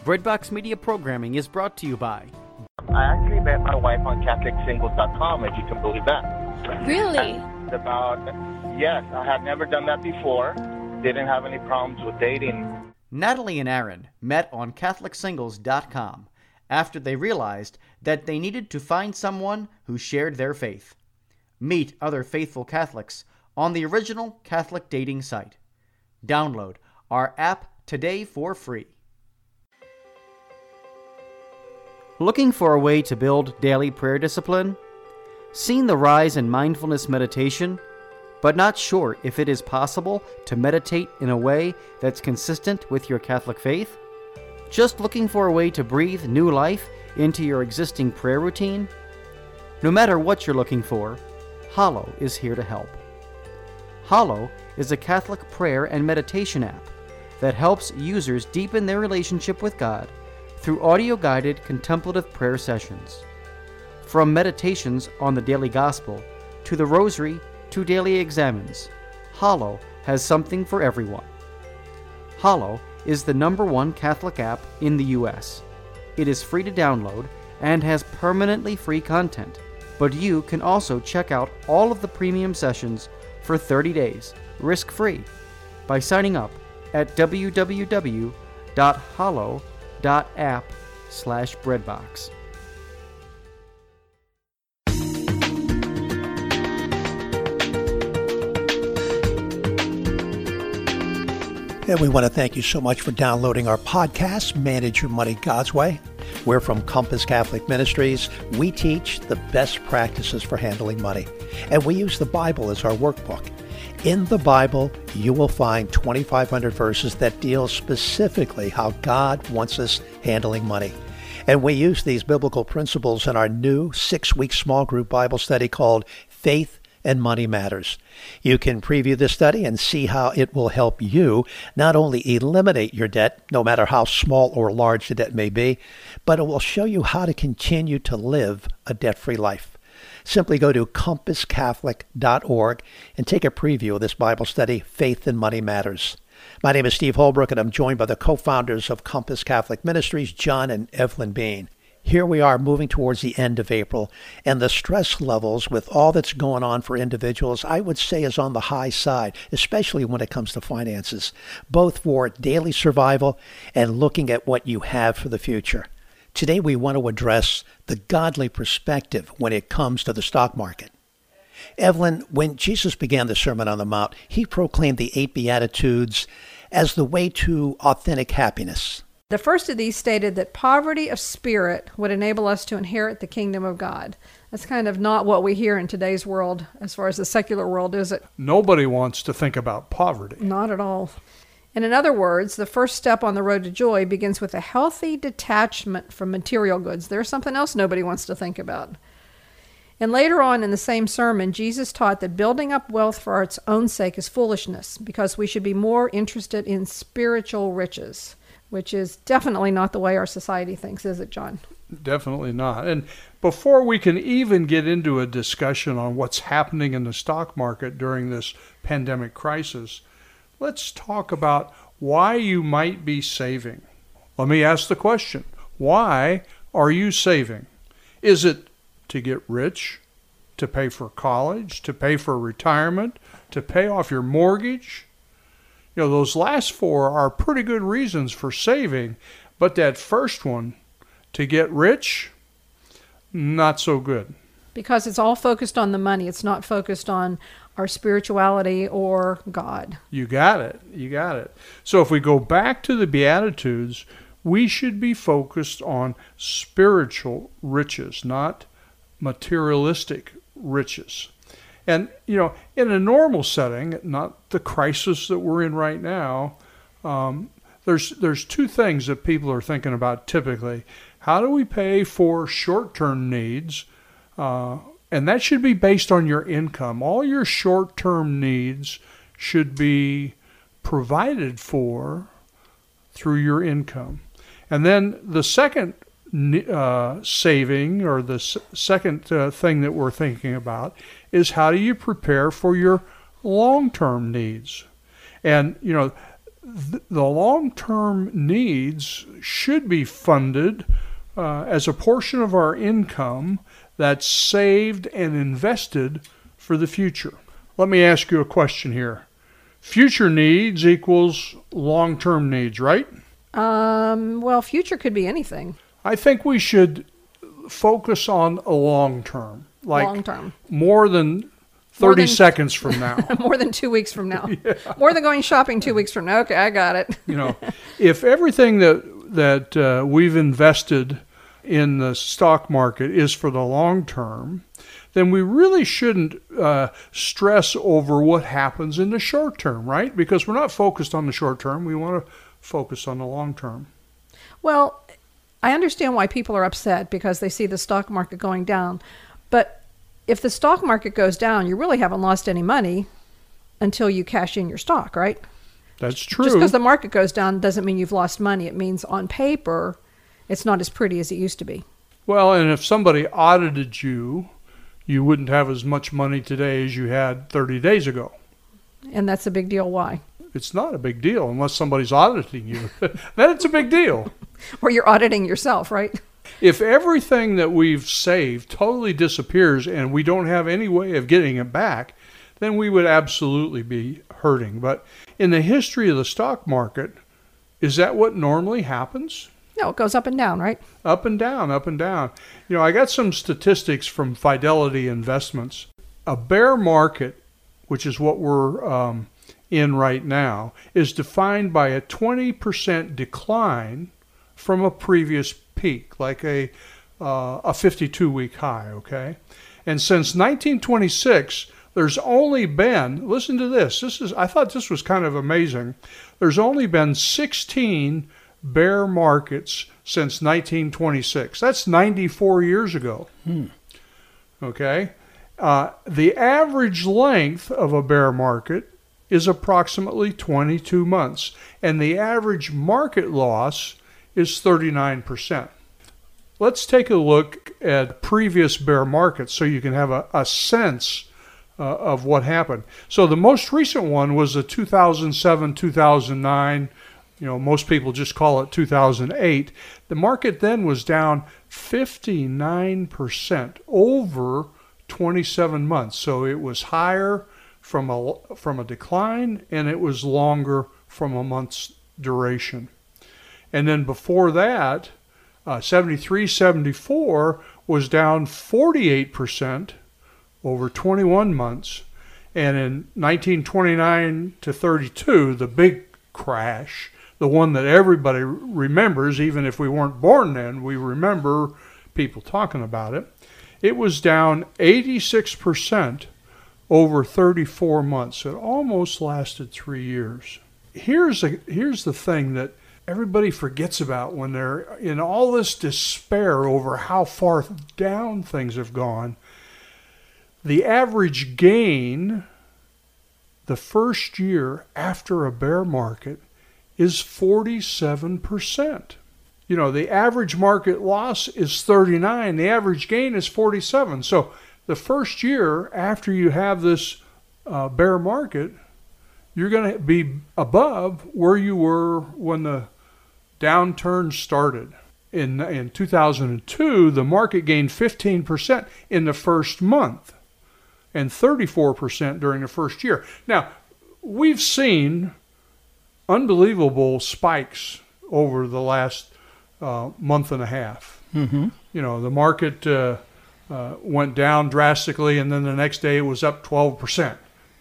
Breadbox Media programming is brought to you by... I actually met my wife on CatholicSingles.com, if you can believe that. Really? Yes, I had never done that before. Didn't have any problems with dating. Natalie and Aaron met on CatholicSingles.com after they realized that they needed to find someone who shared their faith. Meet other faithful Catholics on the original Catholic dating site. Download our app today for free. Looking for a way to build daily prayer discipline? Seen the rise in mindfulness meditation, but not sure if it is possible to meditate in a way that's consistent with your Catholic faith? Just looking for a way to breathe new life into your existing prayer routine? No matter what you're looking for, Hallow is here to help. Hallow is a Catholic prayer and meditation app that helps users deepen their relationship with God through audio-guided contemplative prayer sessions. From meditations on the daily gospel, to the rosary, to daily examens, Hallow has something for everyone. Hallow is the #1 Catholic app in the U.S. It is free to download and has permanently free content, but you can also check out all of the premium sessions for 30 days, risk-free, by signing up at www.hallow.app/breadbox. And we want to thank you so much for downloading our podcast, Manage Your Money God's Way. We're from Compass Catholic Ministries. We teach the best practices for handling money, and we use the Bible as our workbook. In the Bible, you will find 2,500 verses that deal specifically how God wants us handling money. And we use these biblical principles in our new 6-week small group Bible study called Faith and Money Matters. You can preview this study and see how it will help you not only eliminate your debt, no matter how small or large the debt may be, but it will show you how to continue to live a debt-free life. Simply go to compasscatholic.org and take a preview of this Bible study, Faith and Money Matters. My name is Steve Holbrook, and I'm joined by the co-founders of Compass Catholic Ministries, John and Evelyn Bean. Here we are moving towards the end of April, and the stress levels with all that's going on for individuals, I would say, is on the high side, especially when it comes to finances, both for daily survival and looking at what you have for the future. Today we want to address the godly perspective when it comes to the stock market. Evelyn, when Jesus began the Sermon on the Mount, he proclaimed the 8 Beatitudes as the way to authentic happiness. The first of these stated that poverty of spirit would enable us to inherit the kingdom of God. That's kind of not what we hear in today's world as far as the secular world, is it? Nobody wants to think about poverty. Not at all. And in other words, the first step on the road to joy begins with a healthy detachment from material goods. There's something else nobody wants to think about. And later on in the same sermon, Jesus taught that building up wealth for its own sake is foolishness, because we should be more interested in spiritual riches, which is definitely not the way our society thinks, is it, John? Definitely not. And before we can even get into a discussion on what's happening in the stock market during this pandemic crisis, let's talk about why you might be saving. Let me ask the question, why are you saving? Is it to get rich, to pay for college, to pay for retirement, to pay off your mortgage? You know, those last 4 are pretty good reasons for saving, but that first one, to get rich, not so good. Because it's all focused on the money. It's not focused on our spirituality or God. You got it. You got it. So if we go back to the Beatitudes, we should be focused on spiritual riches, not materialistic riches. And, you know, in a normal setting, not the crisis that we're in right now, there's 2 things that people are thinking about typically. How do we pay for short-term needs? And that should be based on your income. All your short-term needs should be provided for through your income. And then the second saving, or the second thing that we're thinking about, is how do you prepare for your long-term needs? And, you know, the long-term needs should be funded as a portion of our income that's saved and invested for the future. Let me ask you a question here. Future needs equals long-term needs, right? Well, future could be anything. I think we should focus on a long-term, like Long-term. more than 30 seconds from now. More than 2 weeks from now. More than going shopping 2 weeks from now. Okay, I got it. If everything that we've invested in the stock market is for the long term, then we really shouldn't stress over what happens in the short term, right? Because we're not focused on the short term. We want to focus on the long term. Well, I understand why people are upset because they see the stock market going down. But if the stock market goes down, you really haven't lost any money until you cash in your stock, right? That's true. Just because the market goes down doesn't mean you've lost money. It means on paper, it's not as pretty as it used to be. Well, and if somebody audited you, you wouldn't have as much money today as you had 30 days ago. And that's a big deal. Why? It's not a big deal unless somebody's auditing you. Then it's a big deal. Or you're auditing yourself, right? If everything that we've saved totally disappears and we don't have any way of getting it back, then we would absolutely be hurting. But in the history of the stock market, is that what normally happens? No, it goes up and down, right? Up and down, up and down. I got some statistics from Fidelity Investments. A bear market, which is what we're in right now, is defined by a 20% decline from a previous peak, like a 52-week high, okay? And since 1926, there's only been, listen to this, I thought this was kind of amazing, there's only been 16 bear markets since 1926. That's 94 years ago. Okay? The average length of a bear market is approximately 22 months, and the average market loss is 39%. Let's take a look at previous bear markets so you can have a sense of what happened. So the most recent one was the 2007-2009. Most people just call it 2008. The market then was down 59% over 27 months. So it was higher from a decline, and it was longer from a month's duration. And then before that, 73-74 was down 48% over 21 months. And in 1929 to 32, the big crash, the one that everybody remembers, even if we weren't born then, we remember people talking about it. It was down 86% over 34 months. It almost lasted 3 years. Here's the thing that everybody forgets about when they're in all this despair over how far down things have gone. The average gain the first year after a bear market is 47%. The average market loss is 39. The average gain is 47. So the first year after you have this bear market, you're going to be above where you were when the downturn started. In 2002, the market gained 15% in the first month and 34% during the first year. Now, we've seen unbelievable spikes over the last month and a half. Mm-hmm. The market went down drastically, and then the next day it was up 12%.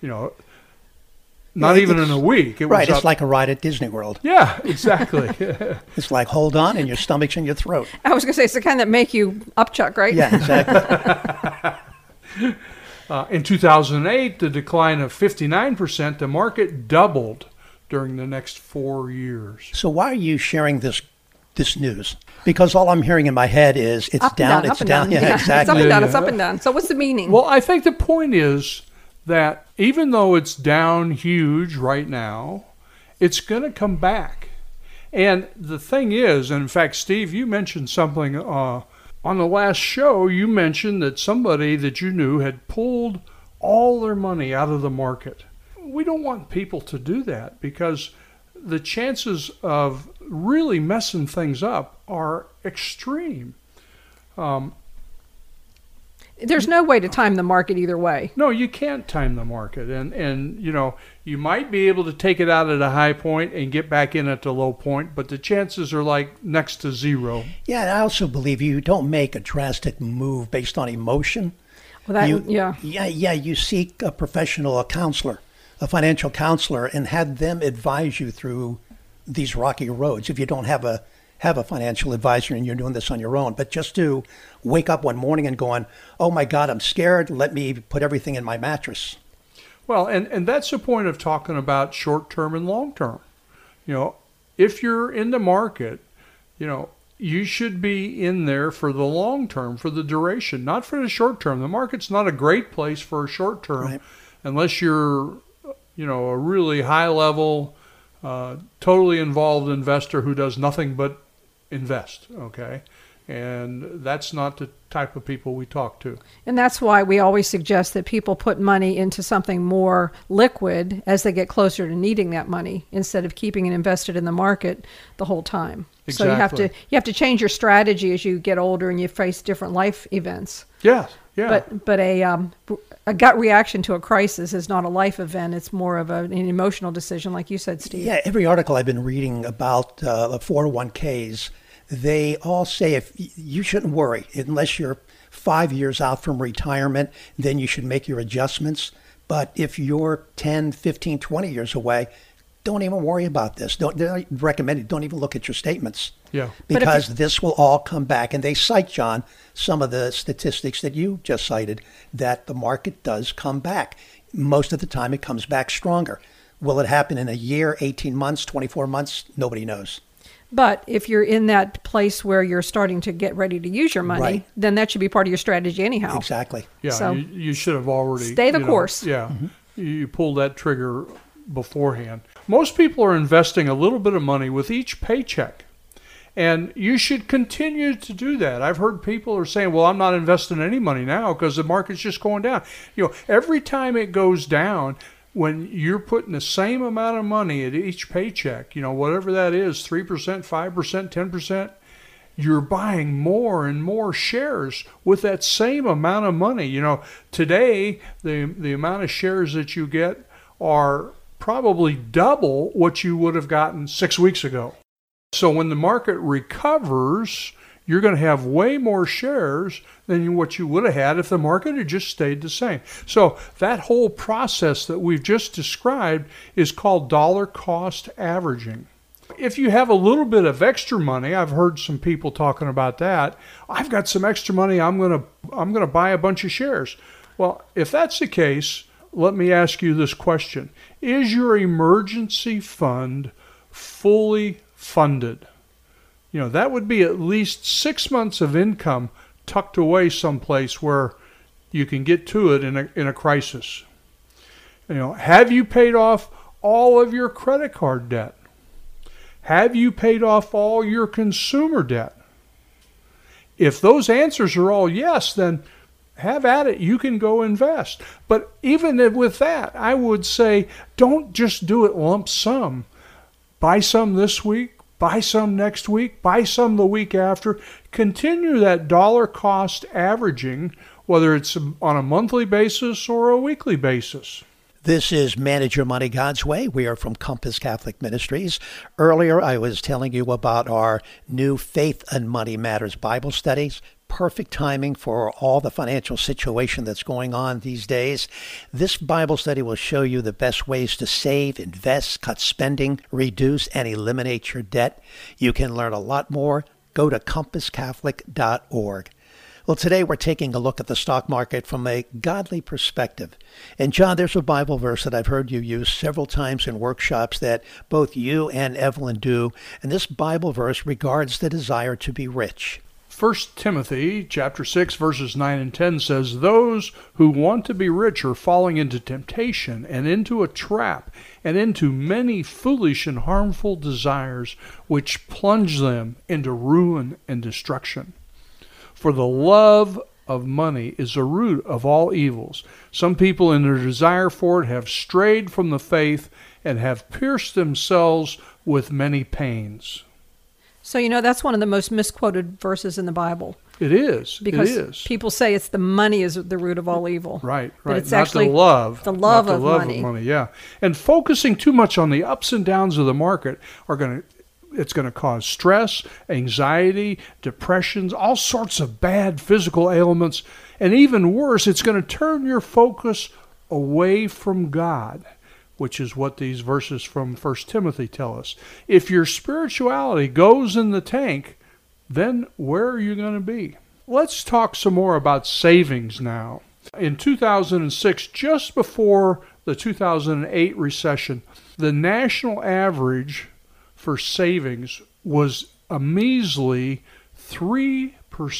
Not even in a week. It was it's up. Like a ride at Disney World. Yeah, exactly. It's like, hold on, and your stomach's in your throat. I was going to say, it's the kind that make you upchuck, right? Yeah, exactly. In 2008, the decline of 59%, the market doubled during the next 4 years. So why are you sharing this news? Because all I'm hearing in my head is it's up down, and it's down. Yeah, exactly. It's up and down, it's up and down. So what's the meaning? Well, I think the point is that even though it's down huge right now, it's going to come back. And the thing is, and in fact, Steve, you mentioned something on the last show. You mentioned that somebody that you knew had pulled all their money out of the market. We don't want people to do that because the chances of really messing things up are extreme. There's no way to time the market either way. No, you can't time the market. And you might be able to take it out at a high point and get back in at the low point, but the chances are like next to zero. Yeah, and I also believe you don't make a drastic move based on emotion. Well, You seek a professional, a counselor, a financial counselor, and have them advise you through these rocky roads. If you don't have a financial advisor and you're doing this on your own, but just to wake up one morning and going, oh my God, I'm scared. Let me put everything in my mattress. Well, and that's the point of talking about short-term and long-term. If you're in the market, you should be in there for the long term, for the duration, not for the short term. The market's not a great place for a short term, right, unless you're, a really high level, totally involved investor who does nothing but invest. Okay. And that's not the type of people we talk to. And that's why we always suggest that people put money into something more liquid as they get closer to needing that money, instead of keeping it invested in the market the whole time. Exactly. So you have to change your strategy as you get older and you face different life events. Yeah. Yeah. But a gut reaction to a crisis is not a life event. It's more of an emotional decision, like you said, Steve. Yeah, every article I've been reading about the 401ks, they all say if you shouldn't worry unless you're 5 years out from retirement, then you should make your adjustments. But if you're 10, 15, 20 years away, don't even worry about this. They recommend it. Don't even look at your statements. Yeah. Because this will all come back. And they cite, John, some of the statistics that you just cited, that the market does come back. Most of the time it comes back stronger. Will it happen in a year, 18 months, 24 months? Nobody knows. But if you're in that place where you're starting to get ready to use your money, right, then that should be part of your strategy anyhow. Exactly. Yeah, so you should have already... Stay the course. Yeah, You pulled that trigger beforehand. Most people are investing a little bit of money with each paycheck. And you should continue to do that. I've heard people are saying, well, I'm not investing any money now because the market's just going down. Every time it goes down, when you're putting the same amount of money at each paycheck, whatever that is, 3%, 5%, 10%, you're buying more and more shares with that same amount of money. Today, the amount of shares that you get are probably double what you would have gotten 6 weeks ago. So when the market recovers, you're going to have way more shares than what you would have had if the market had just stayed the same. So that whole process that we've just described is called dollar cost averaging. If you have a little bit of extra money, I've heard some people talking about that. I've got some extra money, I'm going to buy a bunch of shares. Well, if that's the case, let me ask you this question. Is your emergency fund fully funded? That would be at least 6 months of income tucked away someplace where you can get to it in a crisis. Have you paid off all of your credit card debt? Have you paid off all your consumer debt? If those answers are all yes, then have at it. You can go invest. But even with that, I would say don't just do it lump sum. Buy some this week, buy some next week, buy some the week after. Continue that dollar cost averaging, whether it's on a monthly basis or a weekly basis. This is Manage Your Money God's Way. We are from Compass Catholic Ministries. Earlier, I was telling you about our new Faith and Money Matters Bible studies. Perfect timing for all the financial situation that's going on these days. This Bible study will show you the best ways to save, invest, cut spending, reduce, and eliminate your debt. You can learn a lot more. Go to compasscatholic.org. Well, today we're taking a look at the stock market from a godly perspective. And John, there's a Bible verse that I've heard you use several times in workshops that both you and Evelyn do. And this Bible verse regards the desire to be rich. 1 Timothy chapter 6, verses 9 and 10 says, "Those who want to be rich are falling into temptation and into a trap and into many foolish and harmful desires, which plunge them into ruin and destruction. For the love of money is the root of all evils. Some people in their desire for it have strayed from the faith and have pierced themselves with many pains. So, that's one of the most misquoted verses in the Bible. It is. Because it is. people say it's the money is the root of all evil. Right. But it's Not actually the love. the love Not of the love money. of money. Yeah. And focusing too much on the ups and downs of the market it's going to cause stress, anxiety, depressions, all sorts of bad physical ailments. And even worse, it's going to turn your focus away from God, which is what these verses from 1 Timothy tell us. If your spirituality goes in the tank, then where are you going to be? Let's talk some more about savings now. In 2006, just before the 2008 recession, the national average for savings was a measly 3%.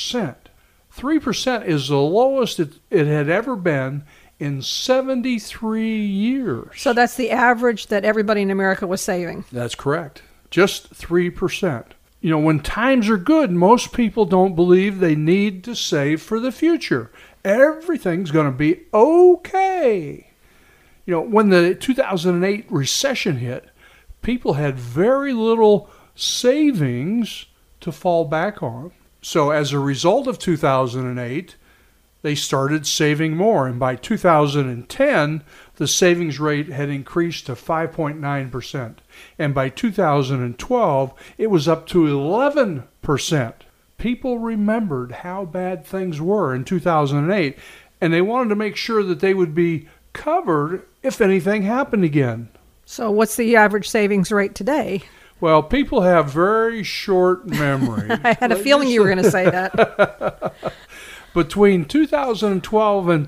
3% is the lowest it had ever been in 73 years. So that's the average that everybody in America was saving. That's correct. Just 3%. When times are good, most people don't believe they need to save for the future. Everything's going to be okay. When the 2008 recession hit, people had very little savings to fall back on. So as a result of 2008, they started saving more. And by 2010, the savings rate had increased to 5.9%. And by 2012, it was up to 11%. People remembered how bad things were in 2008, and they wanted to make sure that they would be covered if anything happened again. So what's the average savings rate today? Well, people have very short memory. I had a feeling you were going to say that. Between 2012 and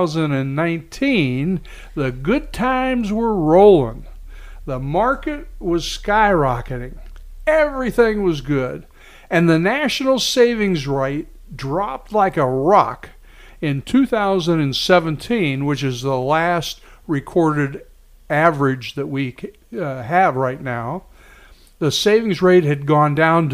2019, the good times were rolling. The market was skyrocketing. Everything was good. And the national savings rate dropped like a rock in 2017, which is the last recorded average that we have right now. The savings rate had gone down to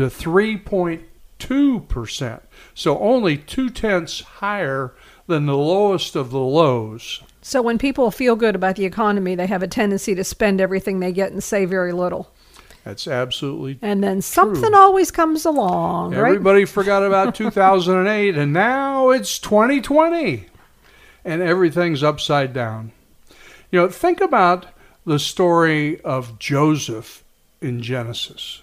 3.2%, so only 0.2 higher than the lowest of the lows. So when people feel good about the economy, they have a tendency to spend everything they get and save very little. That's absolutely And then something always comes along, right? Everybody forgot about 2008, and now it's 2020, and everything's upside down. Think about the story of Joseph in Genesis.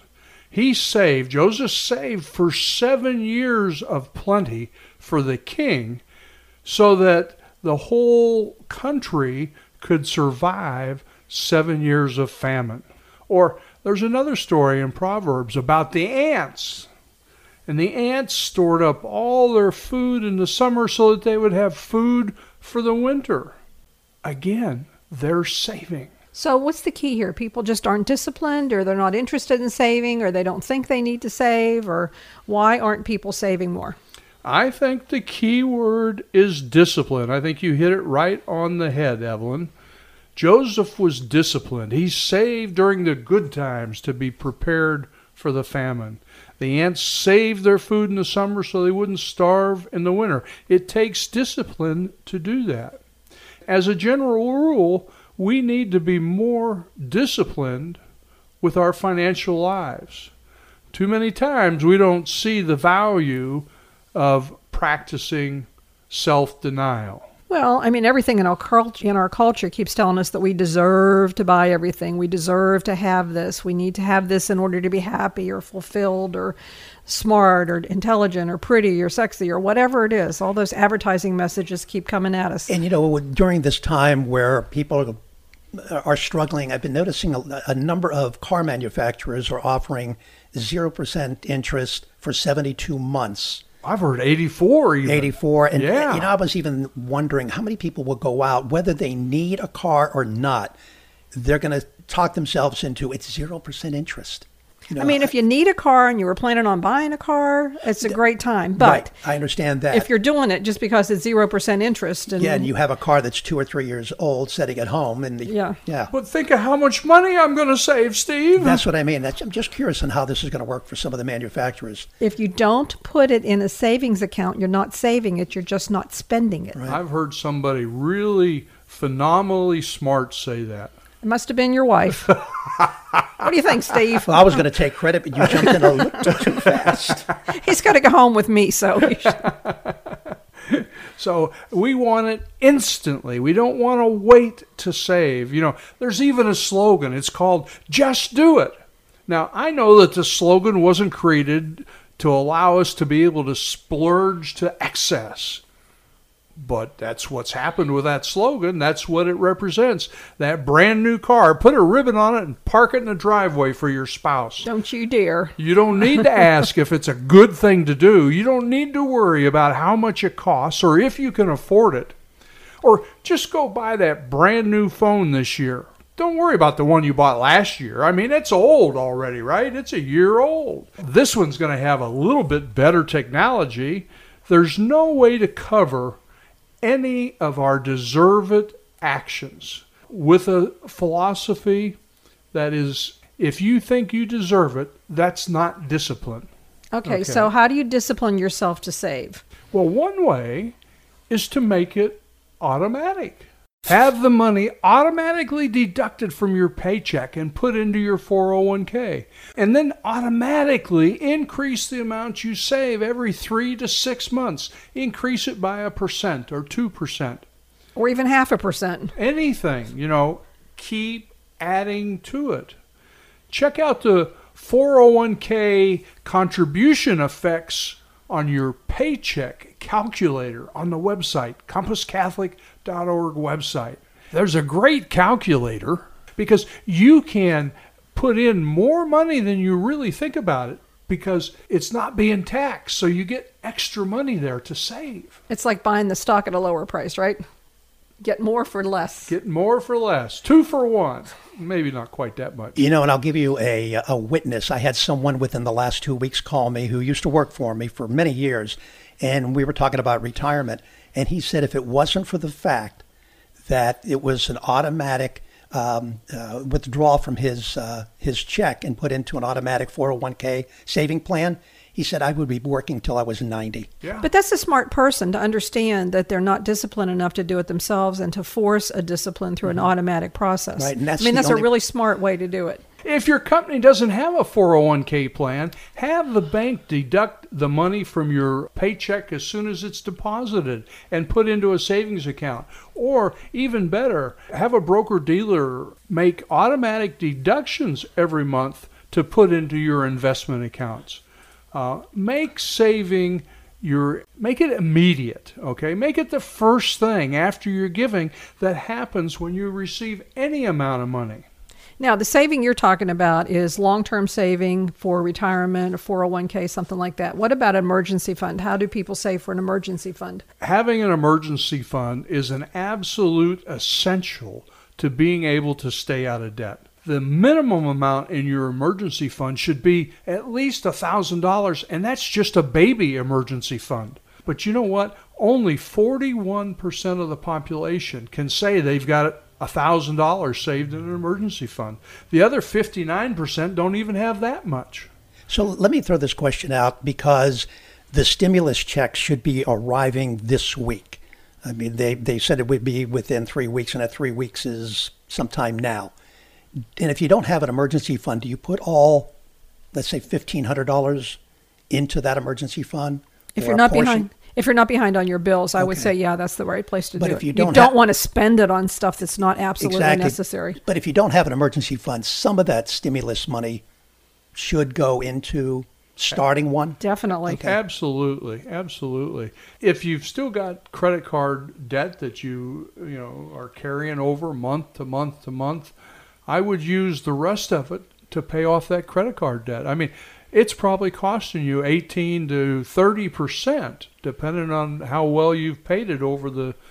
Joseph saved for 7 years of plenty for the king so that the whole country could survive 7 years of famine. Or there's another story in Proverbs about the ants. And the ants stored up all their food in the summer so that they would have food for the winter. Again, they're saving. So what's the key here? People just aren't disciplined, or they're not interested in saving, or they don't think they need to save, or why aren't people saving more? I think the key word is discipline. I think you hit it right on the head, Evelyn. Joseph was disciplined. He saved during the good times to be prepared for the famine. The ants saved their food in the summer so they wouldn't starve in the winter. It takes discipline to do that. As a general rule, we need to be more disciplined with our financial lives. Too many times we don't see the value of practicing self-denial. Well, everything in our culture keeps telling us that we deserve to buy everything. We deserve to have this. We need to have this in order to be happy or fulfilled or smart or intelligent or pretty or sexy or whatever it is. All those advertising messages keep coming at us. And during this time where people are struggling, I've been noticing a number of car manufacturers are offering 0% interest for 72 months. I've heard 84 even. 84. And yeah. I was even wondering how many people will go out, whether they need a car or not, they're going to talk themselves into it's 0% interest. If you need a car and you were planning on buying a car, it's a great time. But right, I understand that. If you're doing it just because it's 0% interest. And you have a car that's 2 or 3 years old sitting at home. Yeah. But think of how much money I'm going to save, Steve. That's what I mean. I'm just curious on how this is going to work for some of the manufacturers. If you don't put it in a savings account, you're not saving it. You're just not spending it. Right. I've heard somebody really phenomenally smart say that. It must have been your wife. What do you think, Steve? Well, I was going to take credit, but you jumped in a little too fast. He's got to go home with me, so he should. So we want it instantly. We don't want to wait to save. You know, there's even a slogan. It's called Just Do It. Now, I know that the slogan wasn't created to allow us to be able to splurge to excess. But that's what's happened with that slogan. That's what it represents. That brand new car, put a ribbon on it and park it in the driveway for your spouse. Don't you dare. You don't need to ask if it's a good thing to do. You don't need to worry about how much it costs or if you can afford it. Or just go buy that brand new phone this year. Don't worry about the one you bought last year. I mean, it's old already, right? It's a year old. This one's going to have a little bit better technology. There's no way to cover any of our deserve it actions with a philosophy that is, if you think you deserve it, that's not discipline. Okay, so how do you discipline yourself to save? Well, one way is to make it automatic. Have the money automatically deducted from your paycheck and put into your 401k. And then automatically increase the amount you save every 3 to 6 months. Increase it by 1% or 2%. Or even 0.5%. Anything, you know, keep adding to it. Check out the 401k contribution effects on your paycheck calculator on the website, compasscatholic.org website. There's a great calculator because you can put in more money than you really think about it because it's not being taxed. So you get extra money there to save. It's like buying the stock at a lower price, right? Get more for less. Get more for less. 2 for 1. Maybe not quite that much. You know, and I'll give you a witness. I had someone within the last 2 weeks call me who used to work for me for many years, and we were talking about retirement. And he said if it wasn't for the fact that it was an automatic withdrawal from his check and put into an automatic 401k saving plan, he said, I would be working till I was 90. Yeah. But that's a smart person to understand that they're not disciplined enough to do it themselves and to force a discipline through an automatic process. Right, and that's a really smart way to do it. If your company doesn't have a 401k plan, have the bank deduct the money from your paycheck as soon as it's deposited and put into a savings account. Or even better, have a broker-dealer make automatic deductions every month to put into your investment accounts. Make saving make it immediate, okay? Make it the first thing after you're giving that happens when you receive any amount of money. Now, the saving you're talking about is long-term saving for retirement, a 401k, something like that. What about an emergency fund? How do people save for an emergency fund? Having an emergency fund is an absolute essential to being able to stay out of debt. The minimum amount in your emergency fund should be at least $1,000, and that's just a baby emergency fund. But you know what? Only 41% of the population can say they've got $1,000 saved in an emergency fund. The other 59% don't even have that much. So let me throw this question out because the stimulus checks should be arriving this week. I mean, they said it would be within 3 weeks, and that 3 weeks is sometime now. And if you don't have an emergency fund, do you put all, let's say, $1,500 into that emergency fund? If you're not behind on your bills, I would say, yeah, that's the right place to do it. If you don't want to spend it on stuff that's not absolutely necessary. But if you don't have an emergency fund, some of that stimulus money should go into starting one. Definitely. Okay. Absolutely. If you've still got credit card debt that you are carrying over month to month to month, I would use the rest of it to pay off that credit card debt. I mean, it's probably costing you 18 to 30%, depending on how well you've paid it over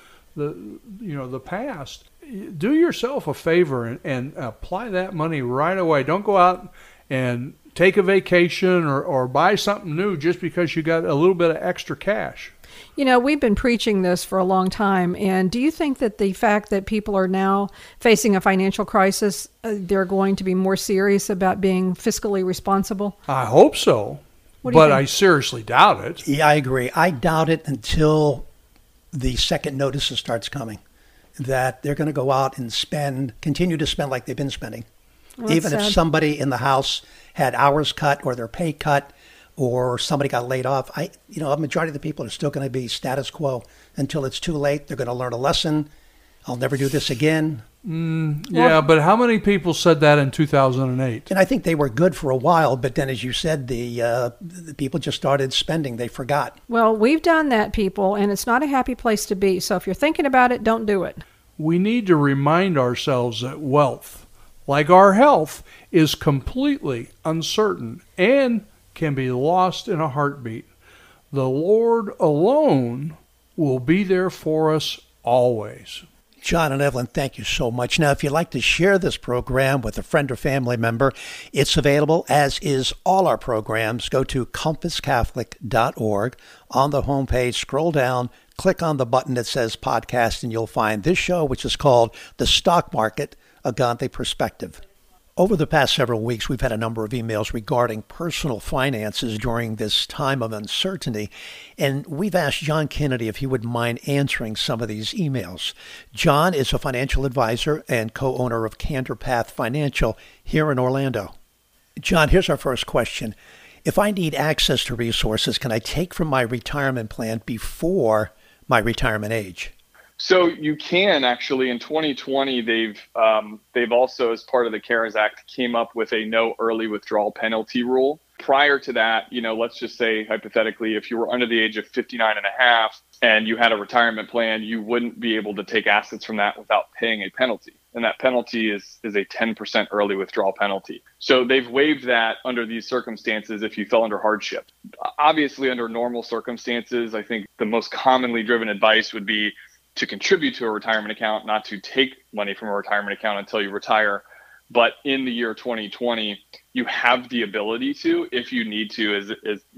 the past. Do yourself a favor and apply that money right away. Don't go out and take a vacation or buy something new just because you got a little bit of extra cash. You know, we've been preaching this for a long time, and do you think that the fact that people are now facing a financial crisis, they're going to be more serious about being fiscally responsible? I hope so, but I seriously doubt it. Yeah, I agree. I doubt it until the second notice starts coming. that they're going to go out and continue to spend like they've been spending. Well, Even if sad. somebody in the house had hours cut or their pay cut or somebody got laid off, a majority of the people are still going to be status quo until it's too late. They're going to learn a lesson. I'll never do this again. Yeah, but how many people said that in 2008? And I think they were good for a while, but then, as you said, the people just started spending. They forgot. Well, we've done that, people, and it's not a happy place to be. So if you're thinking about it, don't do it. We need to remind ourselves that wealth, like our health, is completely uncertain and can be lost in a heartbeat. The Lord alone will be there for us always. John and Evelyn, thank you so much. Now, if you'd like to share this program with a friend or family member, it's available, as is all our programs. Go to compasscatholic.org. On the homepage, scroll down, click on the button that says podcast, and you'll find this show, which is called The Stock Market, A Godly Perspective. Over the past several weeks, we've had a number of emails regarding personal finances during this time of uncertainty, and we've asked John Kennedy if he would mind answering some of these emails. John is a financial advisor and co-owner of Candor Path Financial here in Orlando. John, here's our first question. If I need access to resources, can I take from my retirement plan before my retirement age? So you can actually. In 2020, they've also, as part of the CARES Act, came up with a no early withdrawal penalty rule. Prior to that, let's just say hypothetically, if you were under the age of 59 and a half and you had a retirement plan, you wouldn't be able to take assets from that without paying a penalty. And that penalty is a 10% early withdrawal penalty. So they've waived that under these circumstances if you fell under hardship. Obviously, under normal circumstances, I think the most commonly driven advice would be to contribute to a retirement account, not to take money from a retirement account until you retire. But in the year 2020, you have the ability to, if you need to,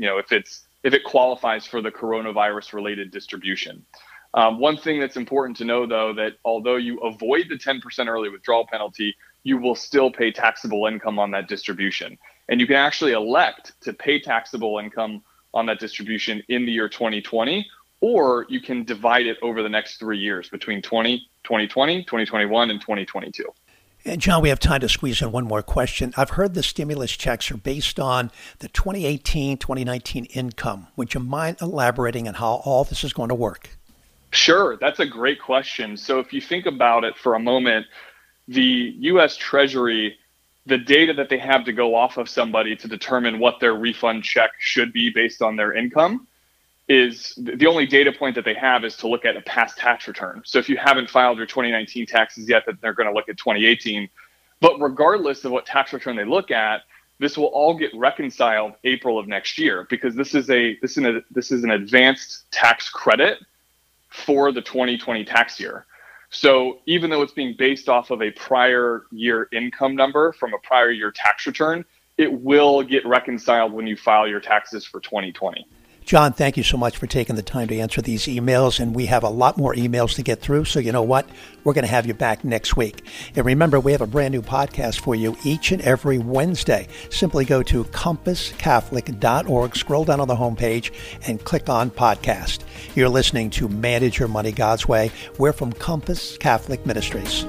if it qualifies for the coronavirus related distribution. One thing that's important to know, though, that although you avoid the 10% early withdrawal penalty, you will still pay taxable income on that distribution. And you can actually elect to pay taxable income on that distribution in the year 2020, or you can divide it over the next 3 years between 2020, 2021, and 2022. And John, we have time to squeeze in one more question. I've heard the stimulus checks are based on the 2018, 2019 income. Would you mind elaborating on how all this is going to work? Sure, that's a great question. So if you think about it for a moment, the U.S. Treasury, the data that they have to go off of somebody to determine what their refund check should be based on their income is the only data point that they have is to look at a past tax return. So if you haven't filed your 2019 taxes yet, then they're going to look at 2018. But regardless of what tax return they look at, this will all get reconciled April of next year, because this is an advanced tax credit for the 2020 tax year. So even though it's being based off of a prior year income number from a prior year tax return, it will get reconciled when you file your taxes for 2020. John, thank you so much for taking the time to answer these emails, and we have a lot more emails to get through, so you know what? We're going to have you back next week. And remember, we have a brand new podcast for you each and every Wednesday. Simply go to compasscatholic.org, scroll down on the homepage, and click on podcast. You're listening to Manage Your Money God's Way. We're from Compass Catholic Ministries.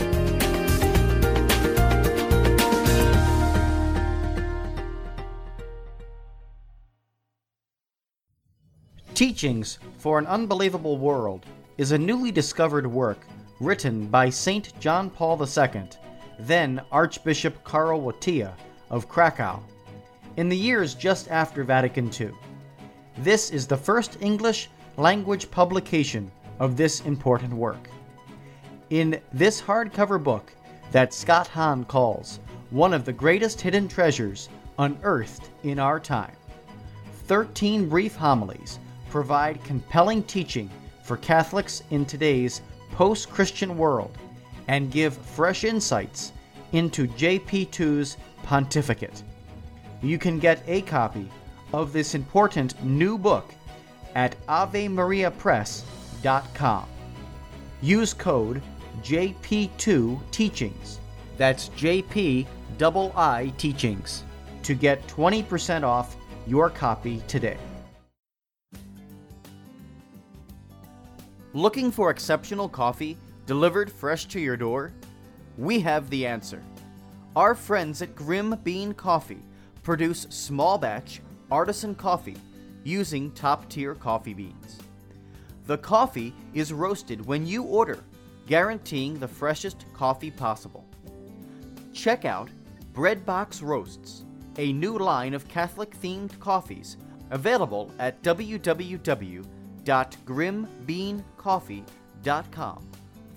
Teachings for an Unbelievable World is a newly discovered work written by St. John Paul II, then Archbishop Karol Wojtyła of Krakow, in the years just after Vatican II. This is the first English language publication of this important work. In this hardcover book that Scott Hahn calls one of the greatest hidden treasures unearthed in our time, 13 brief homilies provide compelling teaching for Catholics in today's post-Christian world and give fresh insights into JP2's pontificate. You can get a copy of this important new book at AveMariaPress.com. Use code JP2Teachings, that's JPII Teachings, to get 20% off your copy today. Looking for exceptional coffee Delivered fresh to your door? We have the answer. Our friends at Grim Bean Coffee produce small batch artisan coffee using top-tier coffee beans. The coffee is roasted when you order, guaranteeing the freshest coffee possible. Check out Breadbox Roasts, a new line of Catholic-themed coffees available at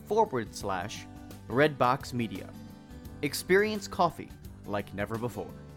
www.grimbeancoffee.com/Breadbox Media. Experience coffee like never before.